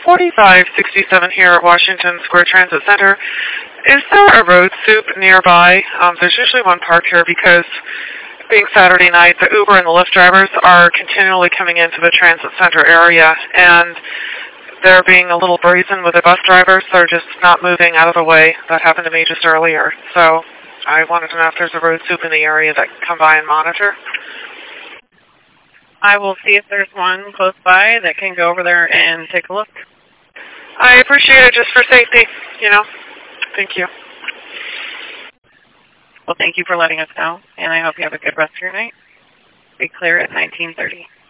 4567 here at Washington Square Transit Center. Is there a road soup nearby? There's usually one parked here because being Saturday night, the Uber and the Lyft drivers are continually coming into the transit center area, and they're being a little brazen with the bus drivers. They're just not moving out of the way. That happened to me just earlier. So I wanted to know if there's a road soup in the area that can come by and monitor. I will see if there's one close by that can go over there and take a look. I appreciate it just for safety, you know. Thank you. Well, thank you for letting us know, and I hope you have a good rest of your night. Be clear at 19:30.